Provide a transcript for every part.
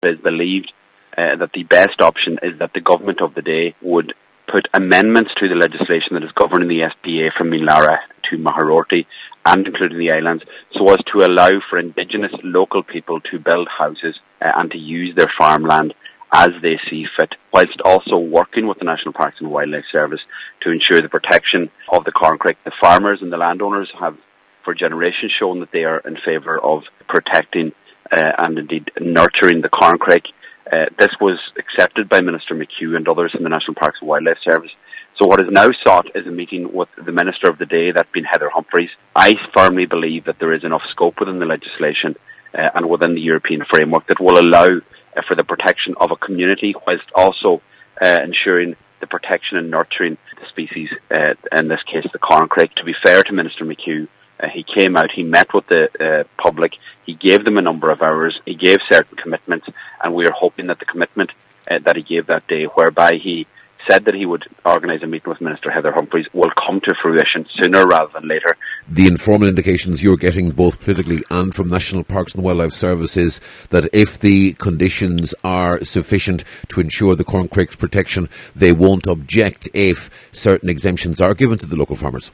is believed that the best option is that the government of the day would put amendments to the legislation that is governing the SPA from Meanlara to Maharorty and including the islands, so as to allow for indigenous local people to build houses and to use their farmland as they see fit, whilst also working with the National Parks and Wildlife Service to ensure the protection of the Corncrake. The farmers and the landowners have for generations shown that they are in favour of protecting and indeed nurturing the Corncrake. This was accepted by Minister McHugh and others in the National Parks and Wildlife Service. So what is now sought is a meeting with the Minister of the Day, that being Heather Humphreys. I firmly believe that there is enough scope within the legislation and within the European framework that will allow for the protection of a community, whilst also ensuring the protection and nurturing the species, in this case the Corncrake. To be fair to Minister McHugh, he came out, he met with the public, he gave them a number of hours, he gave certain commitments, and we are hoping that the commitment that he gave that day, whereby he said that he would organise a meeting with Minister Heather Humphreys, will come to fruition sooner rather than later. The informal indications you're getting both politically and from National Parks and Wildlife Services that if the conditions are sufficient to ensure the Corncrake's protection, they won't object if certain exemptions are given to the local farmers.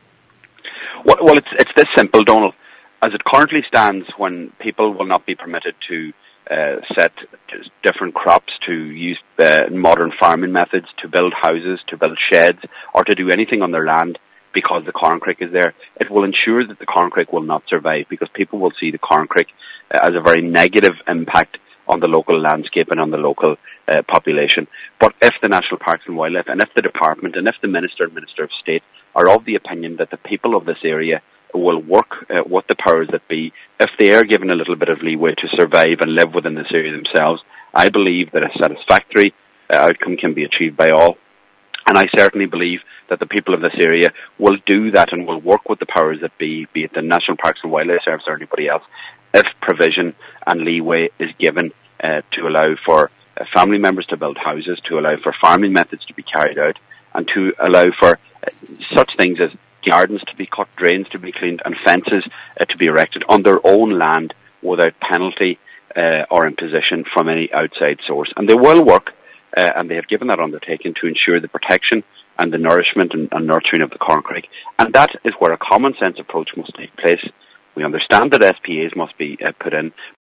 Well, it's this simple, Donald. As it currently stands, when people will not be permitted to set different crops, to use modern farming methods, to build houses, to build sheds, or to do anything on their land because the Corncrake is there, it will ensure that the Corncrake will not survive, because people will see the Corncrake as a very negative impact on the local landscape and on the local population. But if the National Parks and Wildlife, and if the Department, and if the Minister and Minister of State are of the opinion that the people of this area will work with the powers that be, if they are given a little bit of leeway to survive and live within this area themselves, I believe that a satisfactory outcome can be achieved by all. And I certainly believe that the people of this area will do that and will work with the powers that be it the National Parks and Wildlife Service or anybody else, if provision and leeway is given to allow for family members to build houses, to allow for farming methods to be carried out, and to allow for such things as gardens to be cut, drains to be cleaned, and fences to be erected on their own land without penalty or imposition from any outside source. And they will work, and they have given that undertaking to ensure the protection and the nourishment and nurturing of the Corncrake. And that is where a common sense approach must take place. We understand that SPAs must be put in,